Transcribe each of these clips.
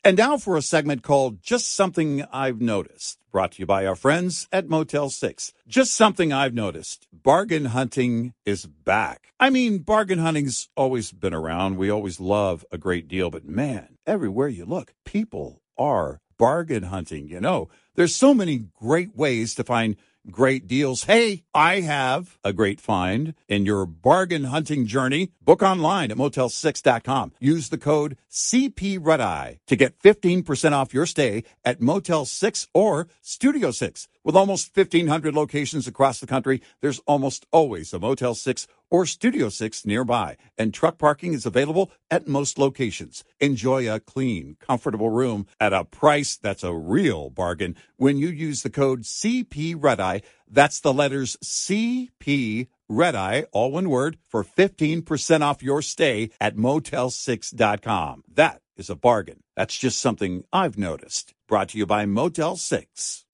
And now for a segment called Just Something I've Noticed, brought to you by our friends at Motel 6. Just something I've noticed. Bargain hunting is back. I mean, bargain hunting's always been around. We always love a great deal, but man, everywhere you look, people are bargain hunting. You know, there's so many great ways to find great deals. Hey, I have a great find in your bargain hunting journey. Book online at Motel6.com. Use the code CPRedEye to get 15% off your stay at Motel 6 or Studio 6. With almost 1,500 locations across the country, there's almost always a Motel 6 or Studio 6 nearby, and truck parking is available at most locations. Enjoy a clean, comfortable room at a price that's a real bargain when you use the code CPRedEye. That's the letters CP Redeye, all one word, for 15% off your stay at Motel6.com. That is a bargain. That's just something I've noticed. Brought to you by Motel 6.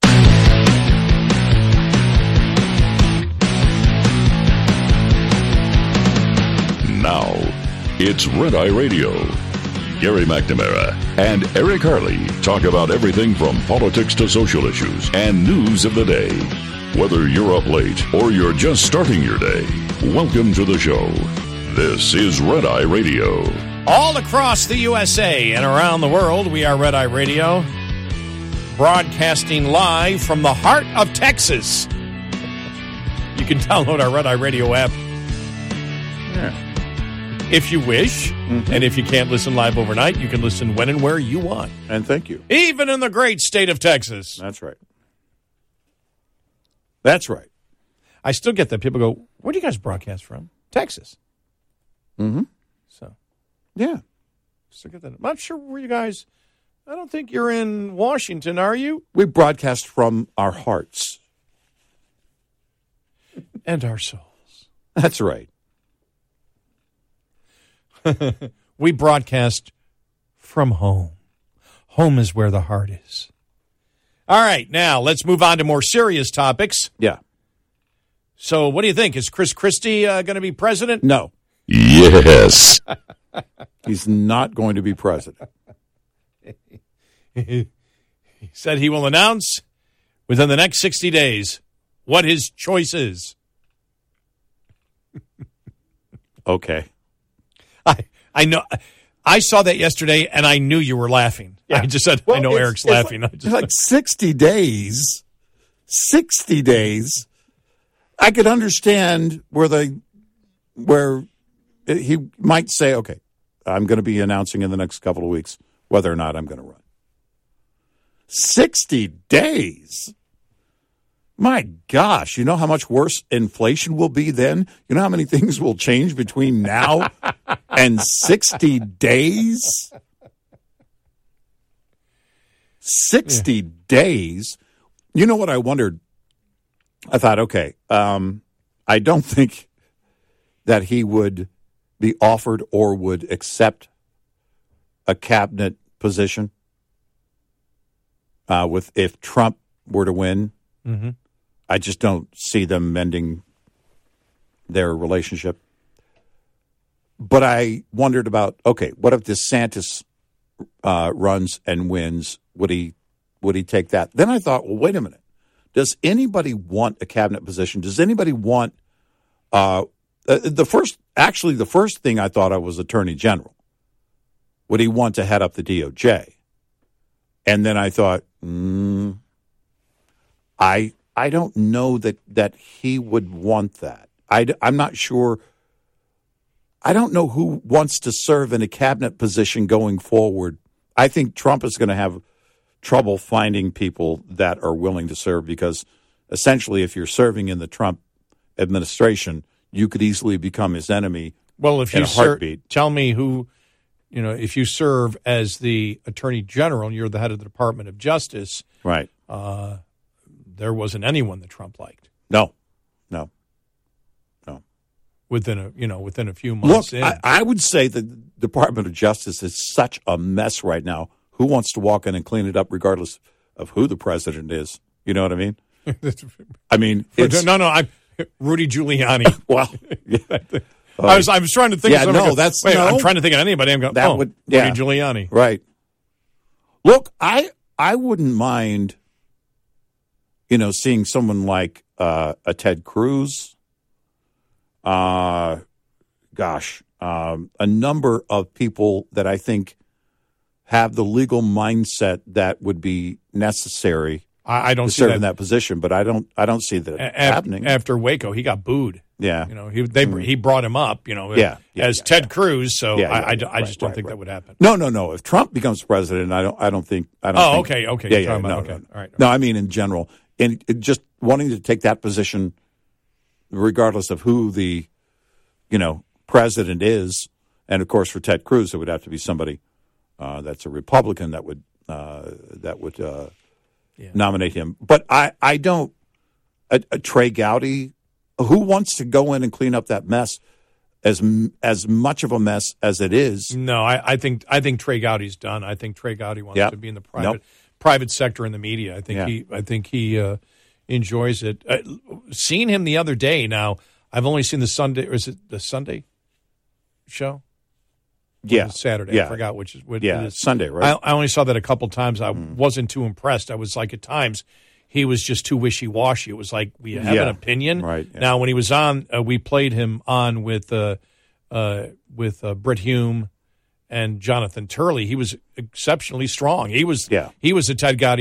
Now, it's Red Eye Radio. Gary McNamara and Eric Harley talk about everything from politics to social issues and news of the day. Whether you're up late or you're just starting your day, welcome to the show. This is Red Eye Radio. All across the USA and around the world, we are Red Eye Radio, broadcasting live from the heart of Texas. You can download our Red Eye Radio app if you wish. Mm-hmm. And if you can't listen live overnight, you can listen when and where you want. And thank you. Even in the great state of Texas. That's right. That's right. I still get that. People go, where do you guys broadcast from? Texas. Mm-hmm. So, yeah. Still get that. I'm not sure where you guys, I don't think you're in Washington, are you? We broadcast from our hearts. And our souls. That's right. We broadcast from home. Home is where the heart is. All right, now let's move on to more serious topics. Yeah. So what do you think? Is Chris Christie going to be president? No. Yes. He's not going to be president. He said he will announce within the next 60 days what his choice is. Okay. I know. I saw that yesterday, and I knew you were laughing. Yeah. I just said, I know Eric's laughing. It's like 60 days. 60 days. I could understand where he might say, okay, I'm going to be announcing in the next couple of weeks whether or not I'm going to run. 60 days? My gosh, you know how much worse inflation will be then? You know how many things will change between now and 60 days? 60 days? You know what I wondered? I thought, okay, I don't think that he would be offered or would accept a cabinet position if Trump were to win. Mm-hmm. I just don't see them mending their relationship. But I wondered about, okay, what if DeSantis runs and wins? Would he take that? Then I thought, well, wait a minute. Does anybody want a cabinet position? Does anybody want the first thing I thought of was Attorney General. Would he want to head up the DOJ? And then I thought, I don't know that he would want that. I'm not sure. I don't know who wants to serve in a cabinet position going forward. I think Trump is going to have trouble finding people that are willing to serve because essentially if you're serving in the Trump administration, you could easily become his enemy. Well, if in you a heartbeat. Tell me who, if you serve as the Attorney General and you're the head of the Department of Justice. Right. There wasn't anyone that Trump liked. No. Within a few months. Look, I would say the Department of Justice is such a mess right now. Who wants to walk in and clean it up regardless of who the president is? You know what I mean? I'm Rudy Giuliani. Well, yeah. I was trying to think of something. I'm trying to think of anybody. I'm going, Rudy Giuliani. Right. Look, I wouldn't mind, seeing someone like a Ted Cruz. A number of people that I think have the legal mindset that would be necessary. I don't to see serve that in that position, but I don't see that happening. After Waco. He got booed. Yeah, he brought him up. As Ted Cruz. So I just don't think that would happen. No. If Trump becomes president, I don't think. Okay. Yeah. All right. No, I mean in general, and just wanting to take that position, regardless of who the, president is, and of course for Ted Cruz, it would have to be somebody that's a Republican that would nominate him. But I don't. Trey Gowdy, who wants to go in and clean up that mess, as much of a mess as it is? No, I think Trey Gowdy's done. I think Trey Gowdy wants to be in the private sector in the media. I think he enjoys it. Seen him the other day. Now I've only seen the Sunday, or is it the Sunday show? Yeah, Saturday. Yeah. I forgot which is. It's Sunday, right? I only saw that a couple times. I wasn't too impressed. I was like, at times he was just too wishy-washy. It was like, we have an opinion. Right. Yeah. Now, when he was on, we played him on with Britt Hume and Jonathan Turley. He was exceptionally strong. He was a Trey Gowdy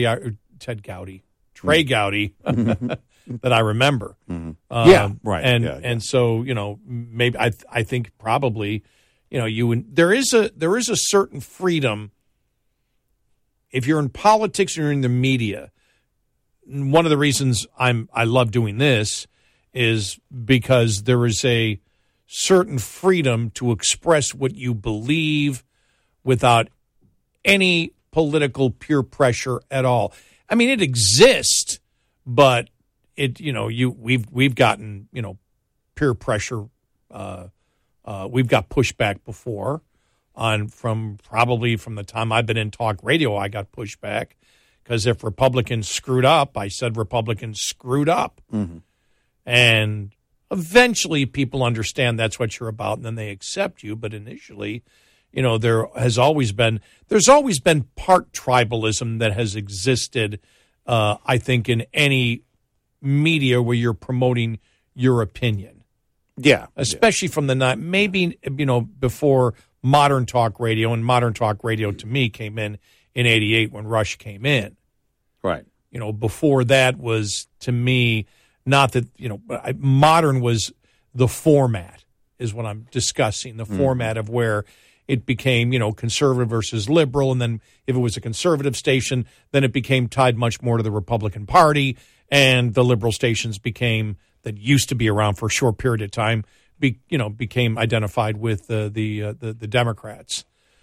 that I remember. Mm-hmm. And so, maybe I think probably, there is a certain freedom if you're in politics or you're in the media. One of the reasons I love doing this is because there is a certain freedom to express what you believe without any political peer pressure at all. I mean, it exists, but we've gotten peer pressure. We've got pushback before from the time I've been in talk radio. I got pushback. Because if Republicans screwed up, I said Republicans screwed up. Mm-hmm. And eventually people understand that's what you're about, and then they accept you. But initially, there's always been part tribalism that has existed, I think, in any media where you're promoting your opinion. Yeah. Especially from the night, maybe, before modern talk radio, and modern talk radio to me came in 88 when Rush came in. Right. Before that was, to me, not that, modern was the format is what I'm discussing, the format of where it became, conservative versus liberal. And then if it was a conservative station, then it became tied much more to the Republican Party, and the liberal stations that used to be around for a short period of time, became identified with the Democrats.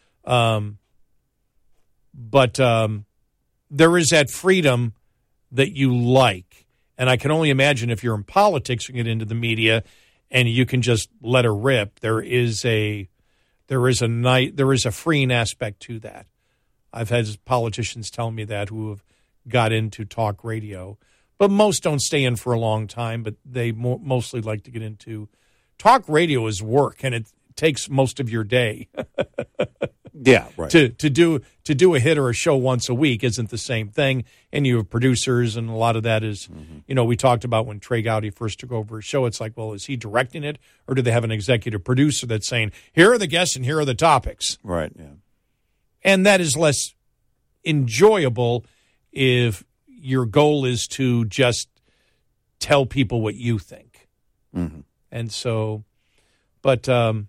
But there is that freedom that you like. And I can only imagine if you're in politics, you get into the media and you can just let her rip. There is a freeing aspect to that. I've had politicians tell me that who have got into talk radio. But most don't stay in for a long time, but they mostly like to get into talk radio is work, and it takes most of your day. Yeah, right. To do a hit or a show once a week isn't the same thing, and you have producers, and a lot of that is, we talked about when Trey Gowdy first took over a show. It's like, well, is he directing it, or do they have an executive producer that's saying, here are the guests and here are the topics? Right. Yeah. And that is less enjoyable if your goal is to just tell people what you think. Mm-hmm. And so, but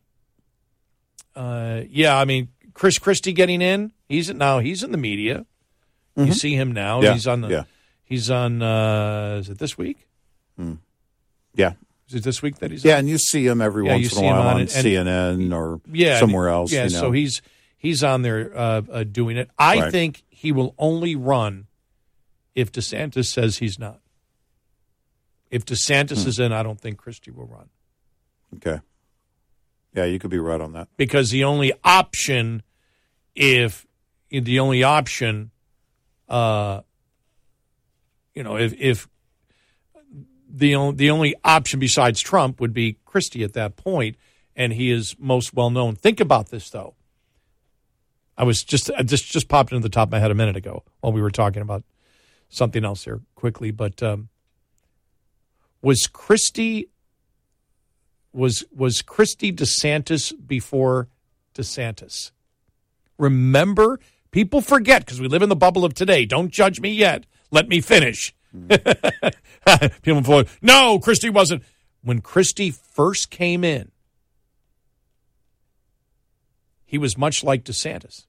I mean, Chris Christie getting in. He's in the media. Mm-hmm. You see him now. Yeah. He's on. Is it this week? Yeah. Is it this week that he's? Yeah, on? and you see him every once in a while on CNN or somewhere else. Yeah, so he's on there doing it. I think he will only run if DeSantis says he's not. If DeSantis is in, I don't think Christie will run. Okay. Yeah, you could be right on that. Because the only option, if the only option besides Trump would be Christie at that point, and he is most well known. Think about this, though. I was just popped into the top of my head a minute ago while we were talking about something else here quickly. But was Christie DeSantis before DeSantis? Remember, people forget because we live in the bubble of today. Don't judge me yet. Let me finish. People thought, no, Christie wasn't. When Christie first came in, he was much like DeSantis.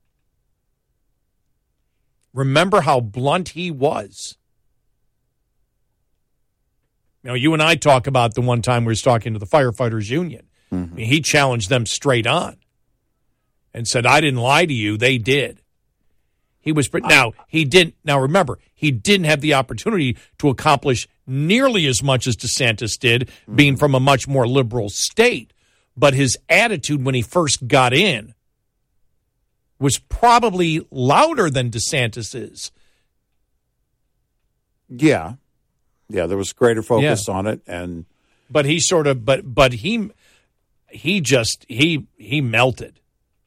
Remember how blunt he was. You know, you and I talk about the one time we were talking to the firefighters union. Mm-hmm. I mean, he challenged them straight on and said, I didn't lie to you. They did. He was he didn't. Now remember, he didn't have the opportunity to accomplish nearly as much as DeSantis did, being from a much more liberal state. But his attitude when he first got in was probably louder than DeSantis's. Yeah, there was greater focus on it, but he sort of, but he melted.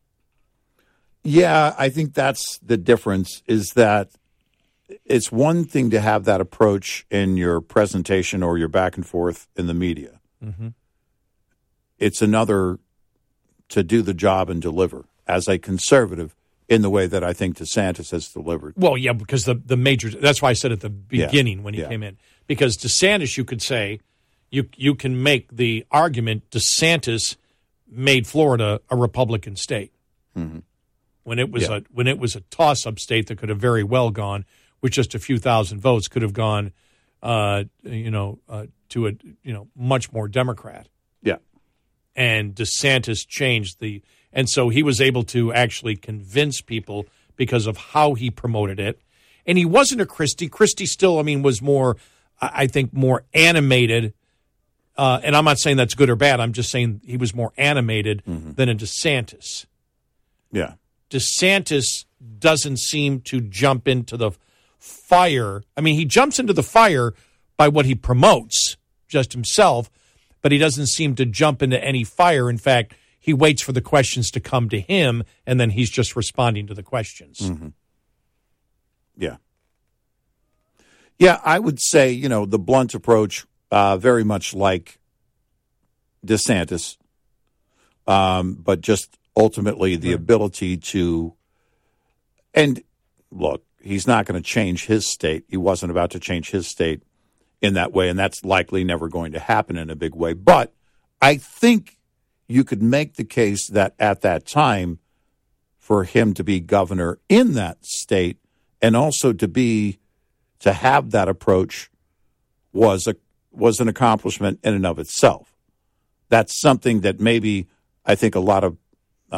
Yeah, I think that's the difference, is that it's one thing to have that approach in your presentation or your back and forth in the media. Mm-hmm. It's another to do the job and deliver as a conservative in the way that I think DeSantis has delivered. Well, yeah, because the major, that's why I said at the beginning when he came in, because DeSantis, you could say, you can make the argument DeSantis made Florida a Republican state. Mm-hmm. When it was a toss-up state that could have very well gone with just a few thousand votes, could have gone, to a much more Democrat. Yeah, and DeSantis changed and so he was able to actually convince people because of how he promoted it, and he wasn't a Christie. Christie still, was more, I think, more animated. And I'm not saying that's good or bad. I'm just saying he was more animated than a DeSantis. Yeah. DeSantis doesn't seem to jump into the fire. He jumps into the fire by what he promotes, just himself, but he doesn't seem to jump into any fire. In fact, he waits for the questions to come to him, and then he's just responding to the questions. Mm-hmm. Yeah. Yeah, I would say, the blunt approach, very much like DeSantis, but just ultimately the ability to, and look, he's not going to change his state. He wasn't about to change his state in that way, and that's likely never going to happen in a big way. But I think you could make the case that at that time, for him to be governor in that state and also to have that approach was an accomplishment in and of itself. That's something that maybe I think a lot of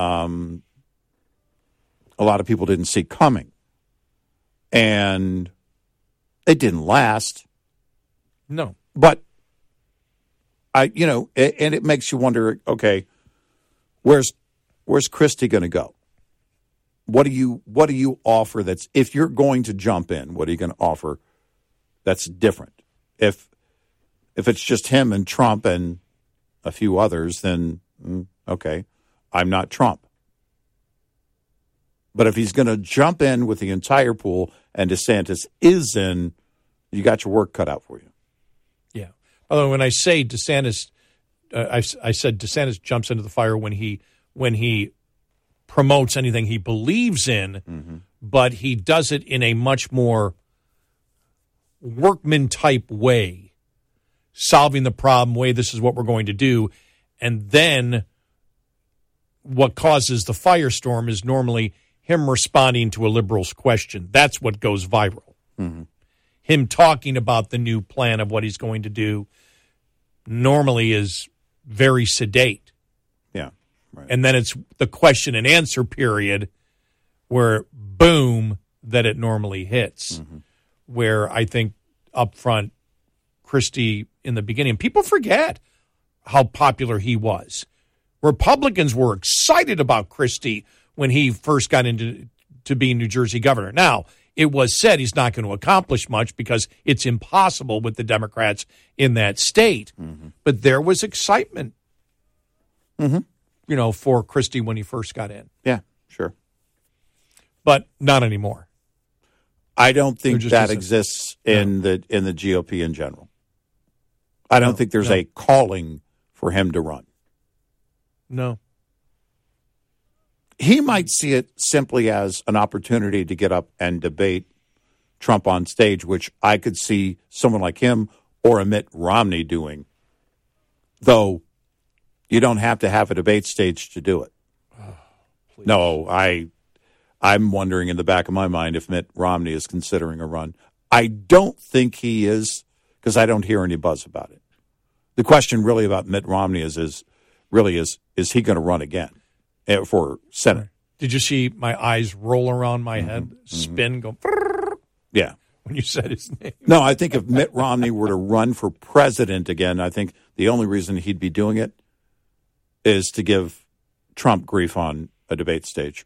people didn't see coming, and it didn't last. No, but and it makes you wonder. Okay, where's Christie going to go? What do you offer? That's, if you're going to jump in, what are you going to offer that's different? If it's just him and Trump and a few others, then okay, I'm not Trump. But if he's going to jump in with the entire pool and DeSantis is in, you got your work cut out for you. Yeah. Although when I say DeSantis, I said DeSantis jumps into the fire when he promotes anything he believes in, but he does it in a much more workman-type way, solving the problem, way this is what we're going to do, and then what causes the firestorm is normally him responding to a liberal's question. That's what goes viral. Mm-hmm. Him talking about the new plan of what he's going to do normally is very sedate. Yeah. Right. And then it's the question and answer period where, boom, that it normally hits. Mm-hmm. Where I think up front, Christie in the beginning, people forget how popular he was. Republicans were excited about Christie when he first got into being New Jersey governor. Now, it was said he's not going to accomplish much because it's impossible with the Democrats in that state. Mm-hmm. But there was excitement, for Christie when he first got in. Yeah, sure. but not anymore. I don't think that exists in the GOP in general. I don't think there's a calling for him to run. No. He might see it simply as an opportunity to get up and debate Trump on stage, which I could see someone like him or a Mitt Romney doing, though you don't have to have a debate stage to do it. Oh, no, I'm wondering in the back of my mind if Mitt Romney is considering a run. I don't think he is, because I don't hear any buzz about it. The question really about Mitt Romney is he going to run again for Senate? Did you see my eyes roll around my head, spin, go? Yeah. When you said his name. No, I think if Mitt Romney were to run for president again, I think the only reason he'd be doing it is to give Trump grief on a debate stage.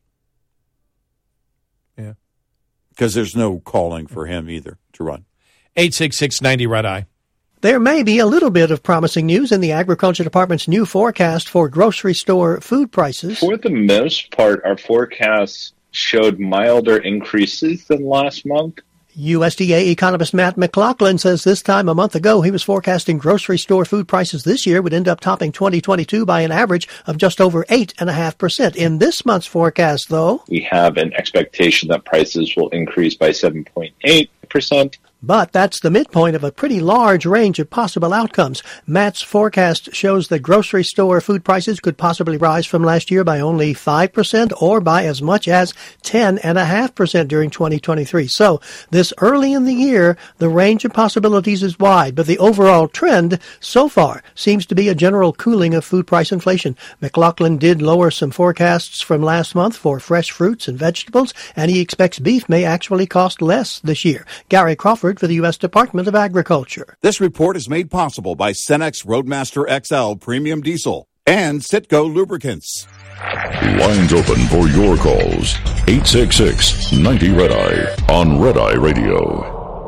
Yeah. Because there's no calling for him either to run. 866-90 Red Eye. There may be a little bit of promising news in the Agriculture Department's new forecast for grocery store food prices. For the most part, our forecasts showed milder increases than last month. USDA economist Matt McLaughlin says this time a month ago he was forecasting grocery store food prices this year would end up topping 2022 by an average of just over 8.5%. In this month's forecast, though, we have an expectation that prices will increase by 7.8%. But that's the midpoint of a pretty large range of possible outcomes. Matt's forecast shows that grocery store food prices could possibly rise from last year by only 5% or by as much as 10.5% during 2023. So this early in the year, the range of possibilities is wide, but the overall trend so far seems to be a general cooling of food price inflation. McLaughlin did lower some forecasts from last month for fresh fruits and vegetables, and he expects beef may actually cost less this year. Gary Crawford for the U.S. Department of Agriculture. This report is made possible by Cenex Roadmaster XL Premium Diesel and Citgo Lubricants. Lines open for your calls. 866-90 Red Eye on Red Eye Radio.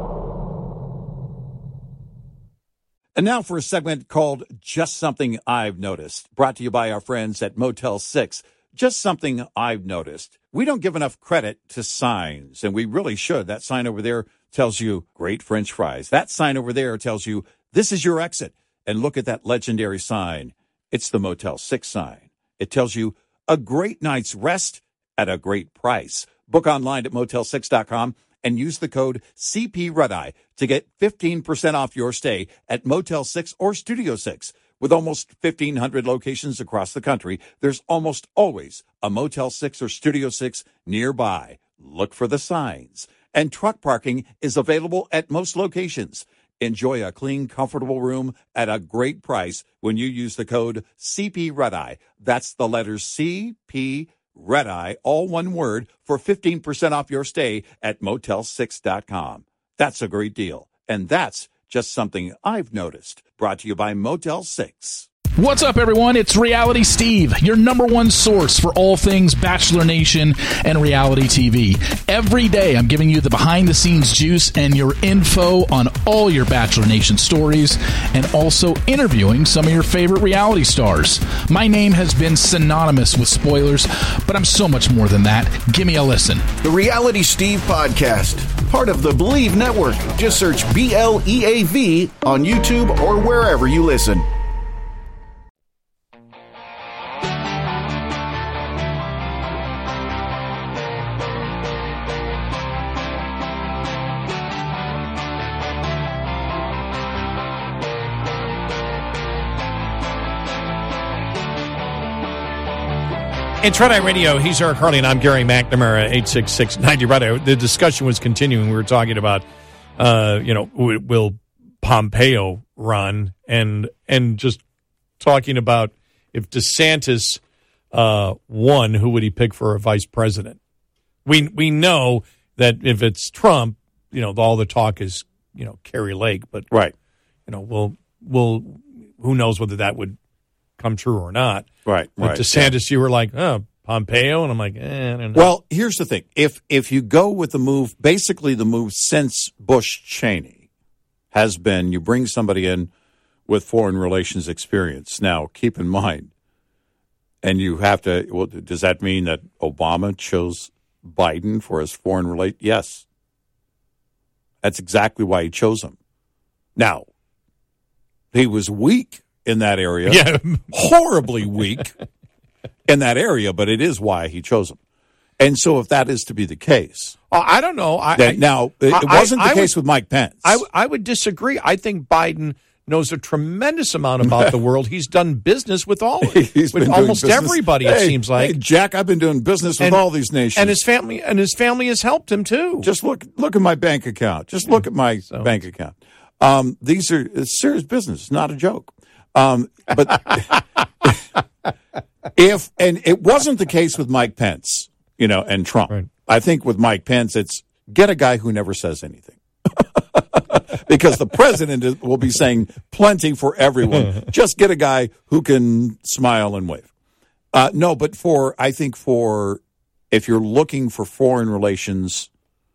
And now for a segment called Just Something I've Noticed, brought to you by our friends at Motel 6. Just something I've noticed. We don't give enough credit to signs, and we really should. That sign over there tells you great French fries. That sign over there tells you this is your exit. And look at that legendary sign. It's the Motel 6 sign. It tells you a great night's rest at a great price. Book online at motel6.com and use the code CPRedEye to get 15% off your stay at Motel 6 or Studio 6. With almost 1,500 locations across the country, there's almost always a Motel 6 or Studio 6 nearby. Look for the signs. And truck parking is available at most locations. Enjoy a clean, comfortable room at a great price when you use the code CPRedEye. That's the letters CP Redeye, all one word, for 15% off your stay at motel6.com. That's a great deal. And that's just something I've noticed. Brought to you by Motel 6. What's up, everyone? It's Reality Steve, your number one source for all things Bachelor Nation and reality TV. Every day, I'm giving you the behind-the-scenes juice and your info on all your Bachelor Nation stories, and also interviewing some of your favorite reality stars. My name has been synonymous with spoilers, but I'm so much more than that. Give me a listen. The Reality Steve Podcast, part of the Believe Network. Just search BLEAV on YouTube or wherever you listen. It's Red Eye Radio. He's Eric Harley, and I'm Gary McNamara, 866-90 Red Eye. The discussion was continuing. We were talking about, will Pompeo run, and just talking about if DeSantis won, who would he pick for a vice president? We know that if it's Trump, all the talk is, Kari Lake, but right, we'll who knows whether that would come true or not. Right. With DeSantis, you were like, Pompeo, and I'm like, I don't know. Well, here's the thing. If you go with the move, basically the move since Bush-Cheney has been you bring somebody in with foreign relations experience. Now, keep in mind, and you have to, well, does that mean that Obama chose Biden for his foreign relation. Yes. That's exactly why he chose him. Now, he was weak in that area. Yeah. Horribly weak in that area, but it is why he chose him. And so if that is to be the case. I don't know. It wasn't the case with Mike Pence. I would disagree. I think Biden knows a tremendous amount about the world. He's done business with with almost everybody. It seems like. Hey, Jack, I've been doing business with all these nations, and his family has helped him too. Just look at my bank account. Just look at my bank account. These are serious business, not a joke. But if it wasn't the case with Mike Pence, and Trump. Right. I think with Mike Pence, it's get a guy who never says anything. Because the president will be saying plenty for everyone. Just get a guy who can smile and wave. No, but I think if you're looking for foreign relations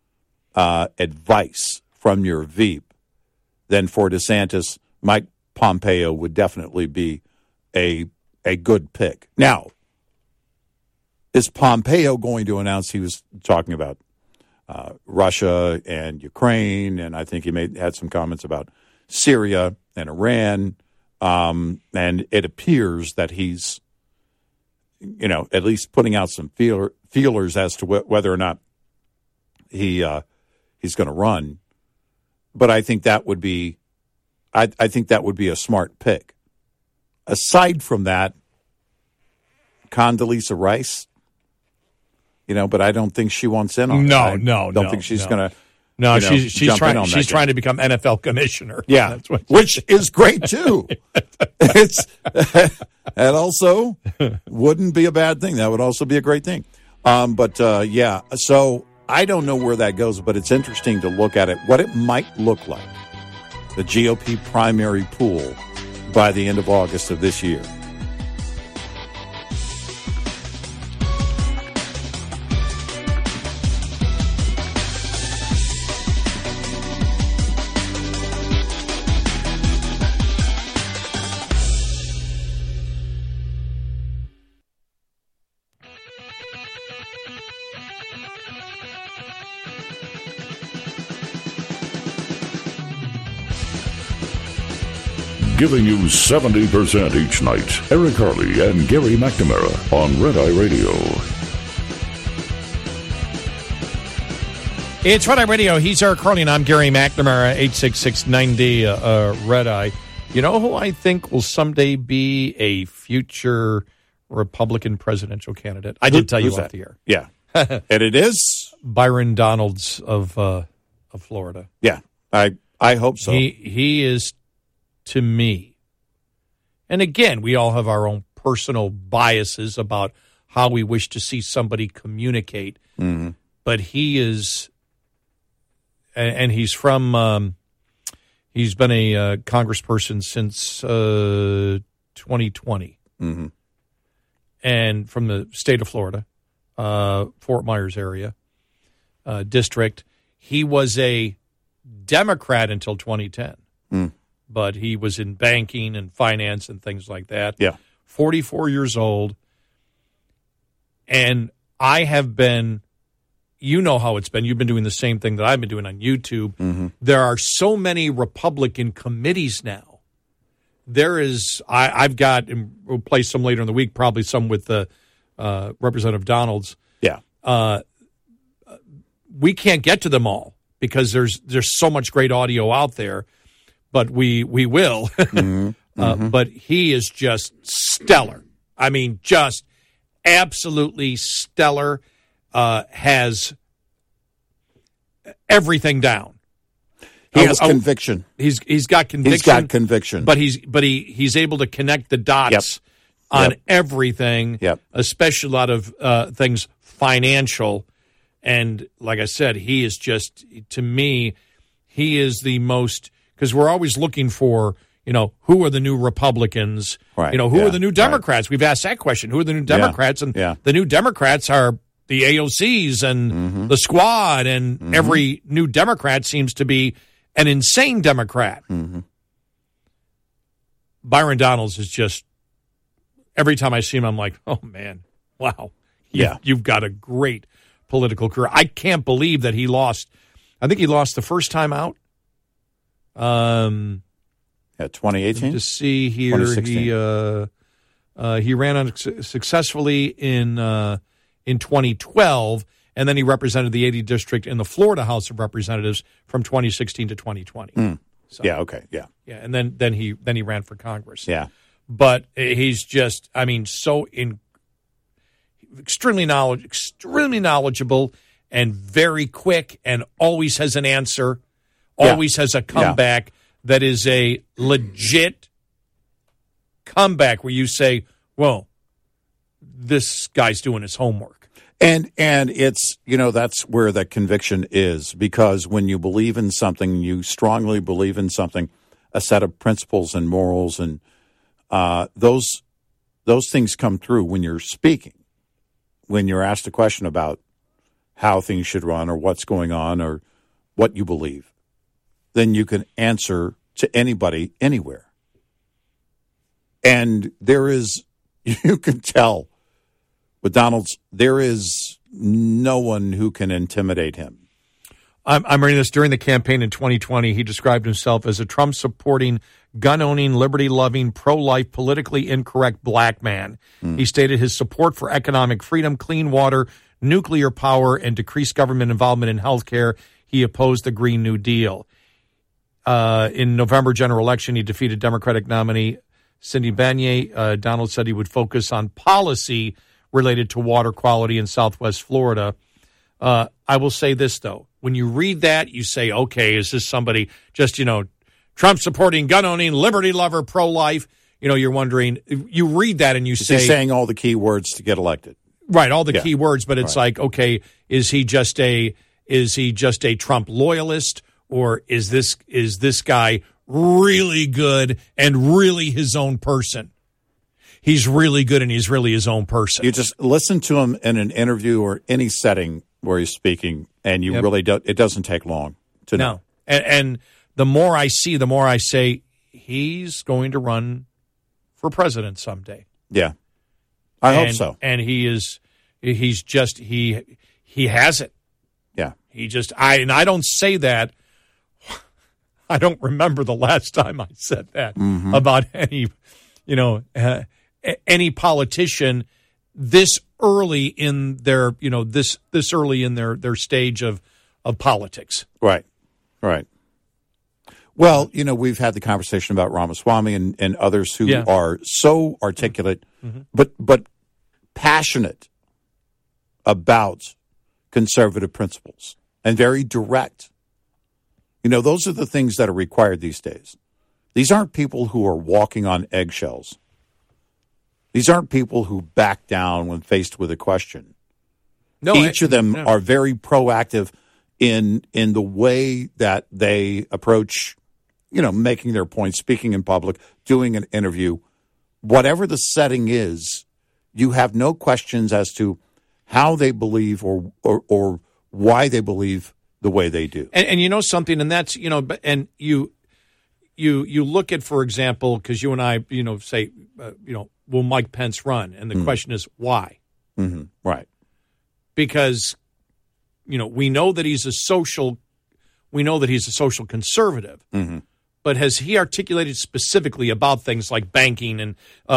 advice from your Veep, then for DeSantis, Mike Pompeo would definitely be a good pick. Now, is Pompeo going to announce? He was talking about Russia and Ukraine, and I think he had some comments about Syria and Iran, and it appears that he's, at least putting out some feelers as to whether or not he's going to run. But I think that would be, I think that would be a smart pick. Aside from that, Condoleezza Rice. But I don't think she wants in on it. I don't think she's going to. No, she's trying to become NFL commissioner. Yeah, which is great too. That also wouldn't be a bad thing. That would also be a great thing. Yeah. So I don't know where that goes, but it's interesting to look at it. What it might look like, the GOP primary pool by the end of August of this year. Giving you 70% each night. Eric Harley and Gary McNamara on Red Eye Radio. It's Red Eye Radio. He's Eric Harley, and I'm Gary McNamara, 866-90 Red Eye. You know who I think will someday be a future Republican presidential candidate? I did tell you off the air. Yeah. And it is? Byron Donalds of Florida. Yeah, I hope so. He is, to me, and again, we all have our own personal biases about how we wish to see somebody communicate, but he is, and he's from, he's been a congressperson since 2020, and from the state of Florida, Fort Myers area, district. He was a Democrat until 2010. But he was in banking and finance and things like that. Yeah. 44 years old. And I have been, you know how it's been. You've been doing the same thing that I've been doing on YouTube. There are so many Republican committees now. There is, I've got, and we'll play some later in the week, probably some with Representative Donalds. Yeah. We can't get to them all because there's so much great audio out there. But we will. But he is just stellar. I mean, just absolutely stellar. Has everything down. He has conviction. He's got conviction. He's got conviction. But he's able to connect the dots on everything. Especially a lot of things financial. And like I said, he is just, to me, he is the most. Because we're always looking for, who are the new Republicans? Right. Who are the new Democrats? Right. We've asked that question. Who are the new Democrats? And the new Democrats are the AOCs and the Squad, and every new Democrat seems to be an insane Democrat. Byron Donalds is just, every time I see him, I'm like, oh, man, wow. You've got a great political career. I can't believe that he lost. I think he lost the first time out. 2018. To see here, 2016. he ran successfully in 2012, and then he represented the 80th district in the Florida House of Representatives from 2016 to 2020. So, yeah. Okay. Yeah. Yeah, and then he ran for Congress. Yeah. But he's just, I mean, extremely knowledgeable and very quick, and always has an answer, always has a comeback that is a legit comeback where you say, well, this guy's doing his homework. And it's, that's where the conviction is, because when you believe in something, you strongly believe in something, a set of principles and morals, and those things come through when you're speaking, when you're asked a question about how things should run or what's going on or what you believe, then you can answer to anybody, anywhere. And you can tell with Donald's, there is no one who can intimidate him. I'm reading this. During the campaign in 2020, he described himself as a Trump-supporting, gun-owning, liberty-loving, pro-life, politically incorrect black man. He stated his support for economic freedom, clean water, nuclear power, and decreased government involvement in health care. He opposed the Green New Deal. In November general election, he defeated Democratic nominee Cindy Banyai. Donald said he would focus on policy related to water quality in Southwest Florida. I will say this, though. When you read that, you say, okay, is this somebody just, Trump-supporting, gun-owning, liberty lover, pro-life? You're wondering. You read that and you say... He's saying all the key words to get elected. Right, all the key words, but it's like, okay, is he just a Trump loyalist, or is this guy really good and really his own person? He's really good and he's really his own person. You just listen to him in an interview or any setting where he's speaking, and you really don't. It doesn't take long to know. No, and the more I see, the more I say he's going to run for president someday. Yeah, I hope so. And he's just he has it. Yeah, I don't say that. I don't remember the last time I said that about any politician this early in their this early in their stage of politics. Right. Well, we've had the conversation about Ramaswamy and others who are so articulate, but passionate about conservative principles and very direct. Those are the things that are required these days. These aren't people who are walking on eggshells. These aren't people who back down when faced with a question. No, each of them are very proactive in the way that they approach, making their point, speaking in public, doing an interview. Whatever the setting is, you have no questions as to how they believe or why they believe the way they do. And something, and that's, and you look at, for example, because you and I, say, will Mike Pence run? And the question is, why? Mm-hmm. Right. Because, we know that he's a social conservative, but has he articulated specifically about things like banking and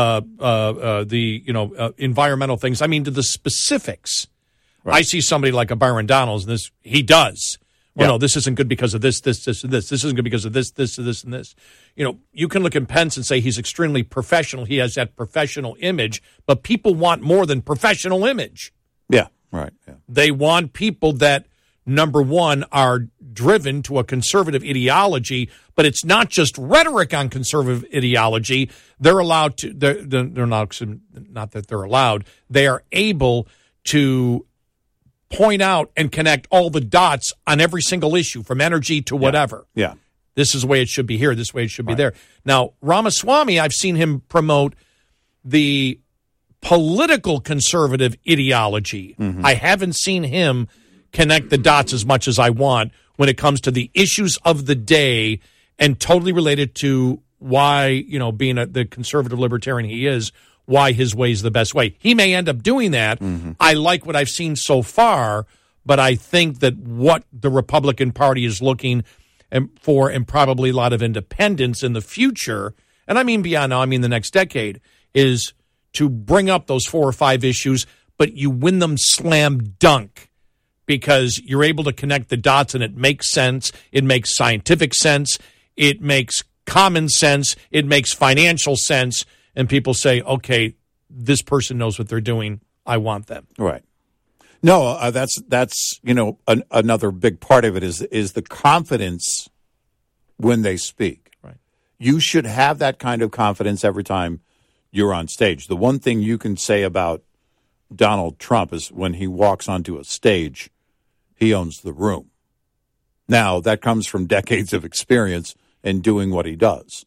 environmental things? I mean, to the specifics. Right. I see somebody like a Byron Donalds, and this he does. Well, no, this isn't good because of this, this, and this. This isn't good because of this, and this. You can look at Pence and say he's extremely professional. He has that professional image, but people want more than professional image. Yeah, right. Yeah. They want people that, number one, are driven to a conservative ideology, but it's not just rhetoric on conservative ideology. They're allowed to. They're not that they're allowed. They are able to point out and connect all the dots on every single issue, from energy to whatever. Yeah. This is the way it should be here. This way it should be there. Now, Ramaswamy, I've seen him promote the political conservative ideology. I haven't seen him connect the dots as much as I want when it comes to the issues of the day, and totally related to why, being the conservative libertarian he is, why his way is the best way. He may end up doing that. I like what I've seen so far, But I think that what the Republican Party is looking for, and probably a lot of independents in the future, and I mean beyond now, I mean the next decade, is to bring up those 4 or 5 issues, but you win them slam dunk because you're able to connect the dots and it makes sense. It makes scientific sense. It makes common sense. It makes financial sense. And people say, okay, this person knows what they're doing. I want them. Right. No, that's another big part of it is the confidence when they speak. Right. You should have that kind of confidence every time you're on stage. The one thing you can say about Donald Trump is when he walks onto a stage, he owns the room. Now, that comes from decades of experience in doing what he does.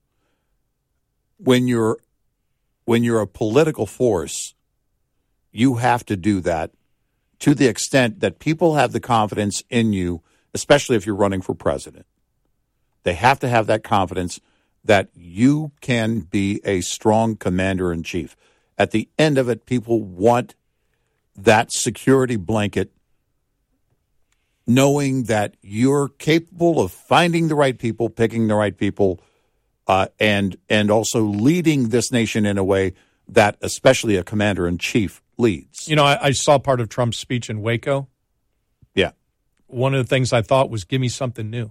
When you're a political force, you have to do that to the extent that people have the confidence in you, especially if you're running for president. They have to have that confidence that you can be a strong commander-in-chief. At the end of it, people want that security blanket, knowing that you're capable of finding the right people, picking the right people, and also leading this nation in a way that especially a commander-in-chief leads. I saw part of Trump's speech in Waco. Yeah. One of the things I thought was, give me something new.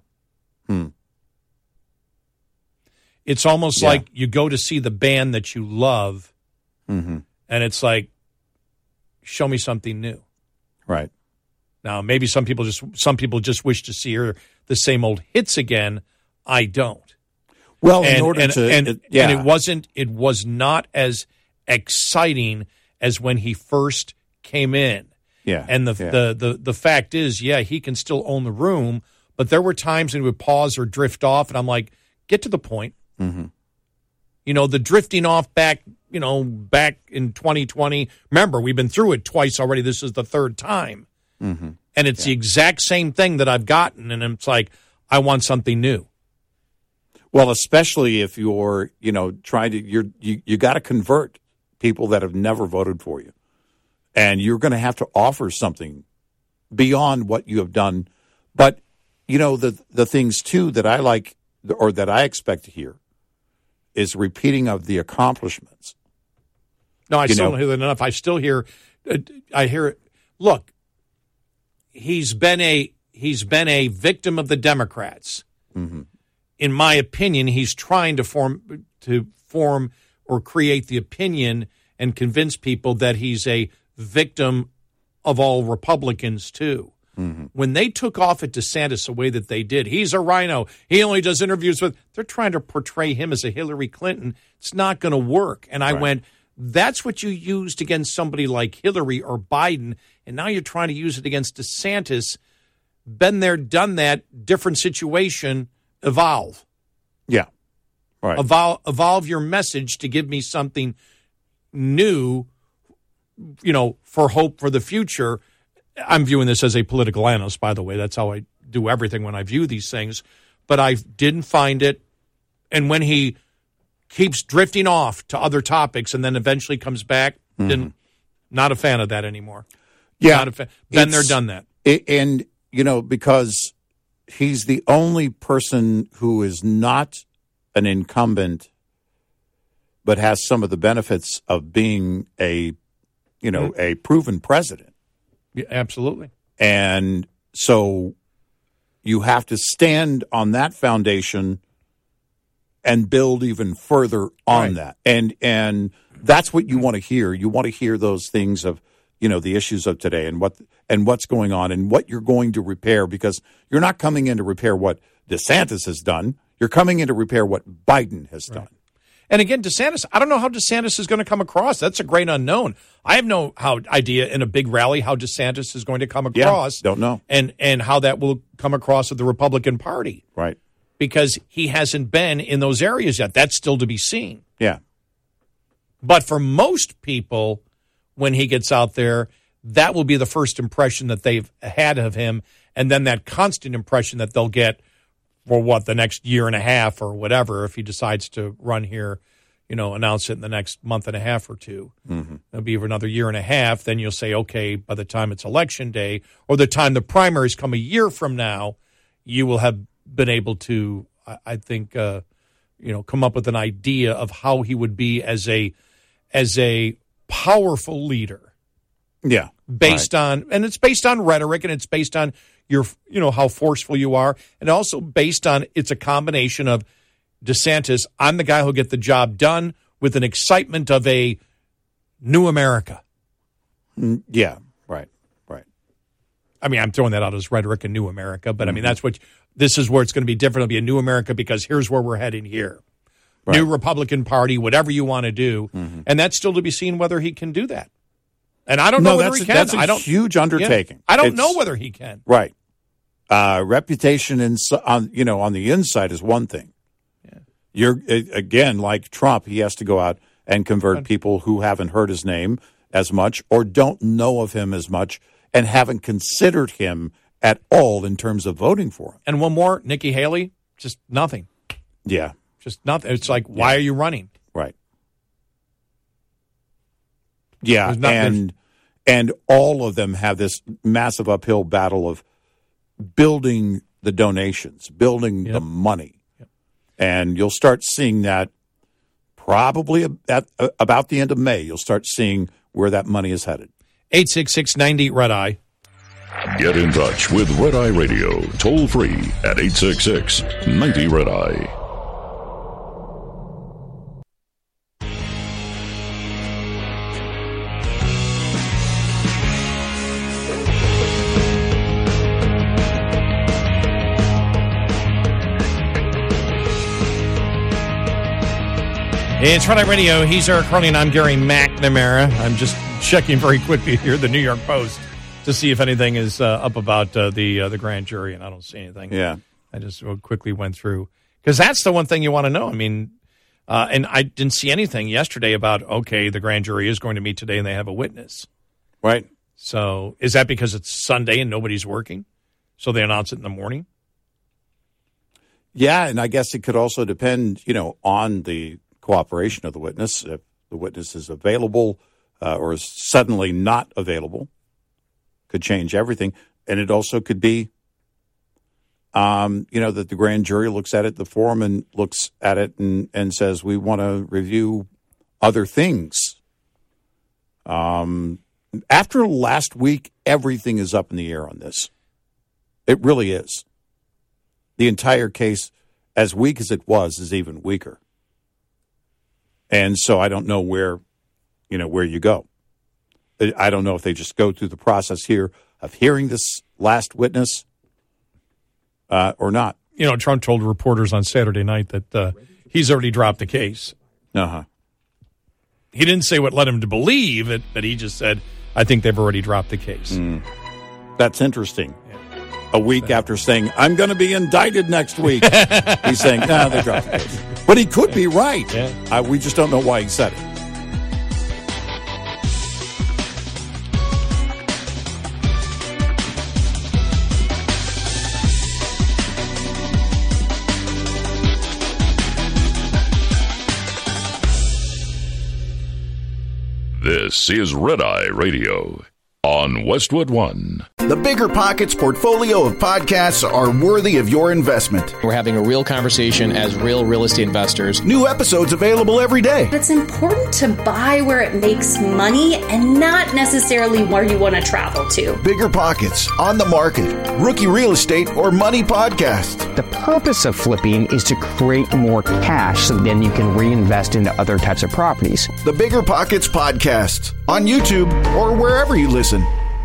It's almost like you go to see the band that you love, and it's like, show me something new. Right. Now, maybe some people just wish to see the same old hits again. I don't. Well, and it was not as exciting as when he first came in. Yeah. And the fact is, he can still own the room, but there were times when he would pause or drift off, and I'm like, get to the point. The drifting off back in 2020. Remember, we've been through it twice already. This is the third time. And it's the exact same thing that I've gotten, and it's like, I want something new. Well, especially if you're, trying to, you got to convert people that have never voted for you. And you're going to have to offer something beyond what you have done. But, the things, too, that I like or that I expect to hear is repeating of the accomplishments. No, I still don't hear that enough. I still hear, I hear it. Look, he's been a victim of the Democrats. In my opinion, he's trying to form or create the opinion and convince people that he's a victim of all Republicans, too. When they took off at DeSantis the way that they did, he's a rhino. He only does interviews with, they're trying to portray him as a Hillary Clinton. It's not going to work. And I went, that's what you used against somebody like Hillary or Biden, and now you're trying to use it against DeSantis. Been there, done that, different situation, evolve. Yeah. Right. Evolve your message to give me something new, for hope for the future. I'm viewing this as a political analyst, by the way. That's how I do everything when I view these things. But I didn't find it. And when he keeps drifting off to other topics and then eventually comes back, not a fan of that anymore. Yeah. Been there, done that. And, because he's the only person who is not an incumbent but has some of the benefits of being a proven president. Yeah, absolutely. And so you have to stand on that foundation and build even further on that. And that's what you want to hear. You want to hear those things of, the issues of today and what's going on and what you're going to repair, because you're not coming in to repair what DeSantis has done. You're coming in to repair what Biden has done. And again, DeSantis, I don't know how DeSantis is going to come across. That's a great unknown. I have no idea in a big rally how DeSantis is going to come across. Don't know. And how that will come across with the Republican Party. Right. Because he hasn't been in those areas yet. That's still to be seen. Yeah. But for most people, when he gets out there, that will be the first impression that they've had of him. And then that constant impression that they'll get for the next year and a half or whatever, if he decides to run here, announce it in the next month and a half or two. Mm-hmm. It'll be for another year and a half. Then you'll say, okay, by the time it's election day or the time the primaries come a year from now, you will have been able to, I think, come up with an idea of how he would be as a powerful leader. Yeah. Based on rhetoric, and it's based on your, how forceful you are, and also based on, it's a combination of DeSantis, I'm the guy who'll get the job done, with an excitement of a new America. Yeah, right. I mean, I'm throwing that out as rhetoric, a new America, but I mean, this is where it's going to be different. It'll be a new America because here's where we're heading here. Right. New Republican Party, whatever you want to do. Mm-hmm. And that's still to be seen whether he can do that. And I don't know whether he can. That's a huge undertaking. Yeah, I don't know whether he can. Right. Reputation on the inside is one thing. Yeah. You're again, like Trump, he has to go out and convert people who haven't heard his name as much or don't know of him as much and haven't considered him at all in terms of voting for him. And one more, Nikki Haley, just nothing. Yeah. Just nothing. It's like, why are you running? Right. Yeah, and all of them have this massive uphill battle of building the donations, building the money. Yep. And you'll start seeing that probably at about the end of May. You'll start seeing where that money is headed. 866-90-RED-EYE. Get in touch with Red Eye Radio, toll free at 866-90-RED-EYE. It's Red Eye Radio. He's Eric Carly, and I'm Gary McNamara. I'm just checking very quickly here the New York Post to see if anything is up about the grand jury, and I don't see anything. Yeah. I just quickly went through. Because that's the one thing you want to know. I mean, and I didn't see anything yesterday about, okay, the grand jury is going to meet today and they have a witness. Right. So is that because it's Sunday and nobody's working? So they announce it in the morning? Yeah, and I guess it could also depend, on the cooperation of the witness. If the witness is available or is suddenly not available, could change everything. And it also could be, that the grand jury looks at it, the foreman looks at it and says, we want to review other things. After last week, everything is up in the air on this. It really is. The entire case, as weak as it was, is even weaker. And so I don't know where you go. I don't know if they just go through the process here of hearing this last witness or not. Trump told reporters on Saturday night that he's already dropped the case. Uh-huh. He didn't say what led him to believe it, but he just said, I think they've already dropped the case. Mm. That's interesting. Yeah. A week after saying, I'm going to be indicted next week, he's saying, no, they dropped the case. But he could be right. Yeah. We just don't know why he said it. This is Red Eye Radio on Westwood One. The Bigger Pockets portfolio of podcasts are worthy of your investment. We're having a real conversation as real estate investors. New episodes available every day. It's important to buy where it makes money and not necessarily where you want to travel to. Bigger Pockets, On the Market, Rookie Real Estate, or Money Podcast. The purpose of flipping is to create more cash so then you can reinvest into other types of properties. The Bigger Pockets Podcast on YouTube or wherever you listen.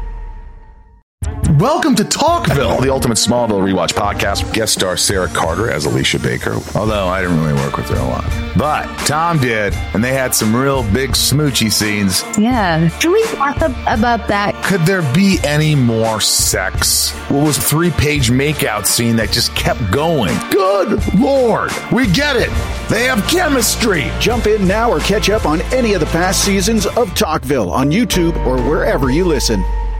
Welcome to Talkville, the ultimate Smallville rewatch podcast. Guest star Sarah Carter as Alicia Baker, although I didn't really work with her a lot. But Tom did, and they had some real big smoochy scenes. Yeah. Can we talk about that? Could there be any more sex? What was a 3-page makeout scene that just kept going? Good Lord, we get it. They have chemistry. Jump in now or catch up on any of the past seasons of Talkville on YouTube or wherever you listen.